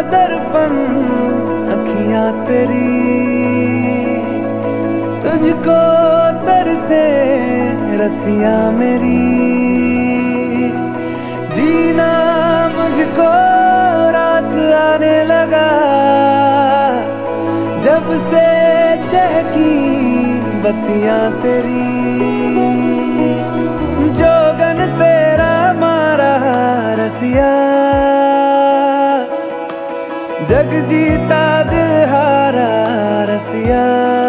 दर्पण अखियां तेरी, तुझको तरसे रतियां मेरी। जीना मुझको रास आने लगा, जब से चहकी बत्तियां तेरी। जोगन तेरा मारा रसिया, जग जीता दिल हारा रसिया।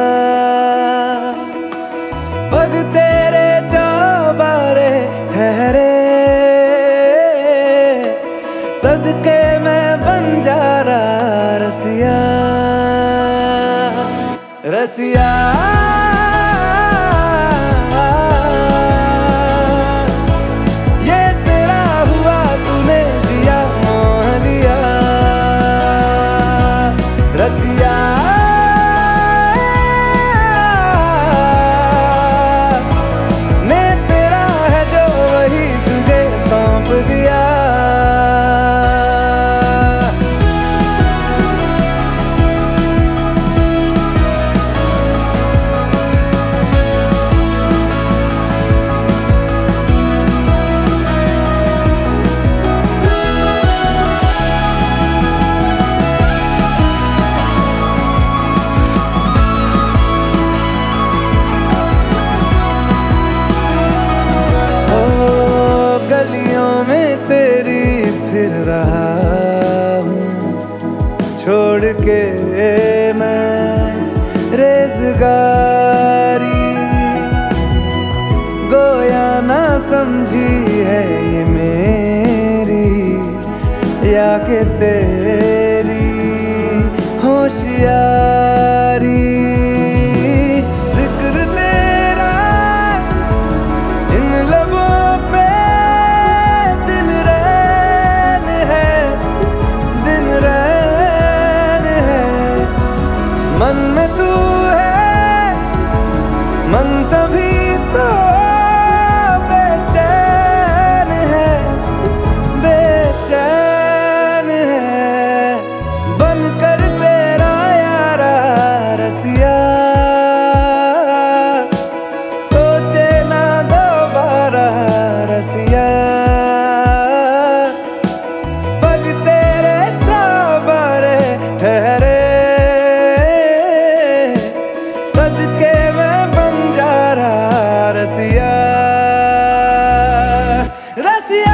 पग तेरे चौबारे ठहरे, सदके मैं बंजारा रसिया। रसिया ये तेरा हुआ, तूने जिया मोह लिया। रसिया मैं तेरा है जो वही तुझे सौंप दिया। गलियों में तेरी फिर रहा हूँ, छोड़ के मैं रेज़गारी। गोया ना समझी है ये मेरी, या के तेरी होशियारी। जिक्र तेरा इन लबों पे दिन रैन है, दिन रैन है। मन में तू है, मन तभी तो बेचैन है, बेचैन है। बनकर तेरा यारा रसिया, सोचे ना दोबारा रसिया। पग तेरे चौबारे ठहरे, सदके मैं बंजारा रसिया। रसिया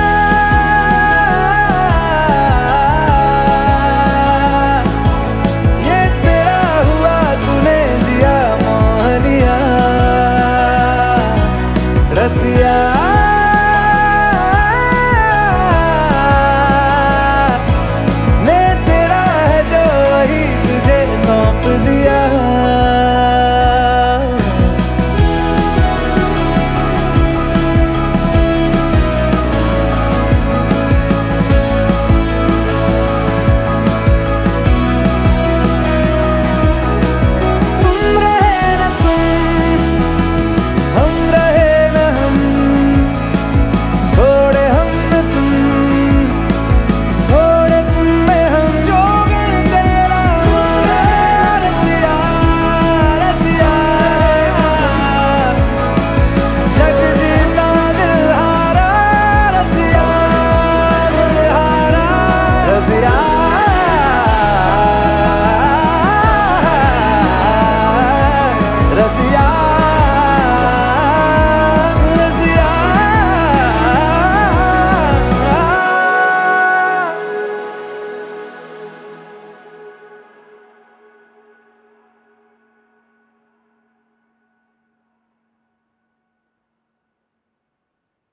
ये तेरा हुआ, तूने जिया मोह लिया। रसिया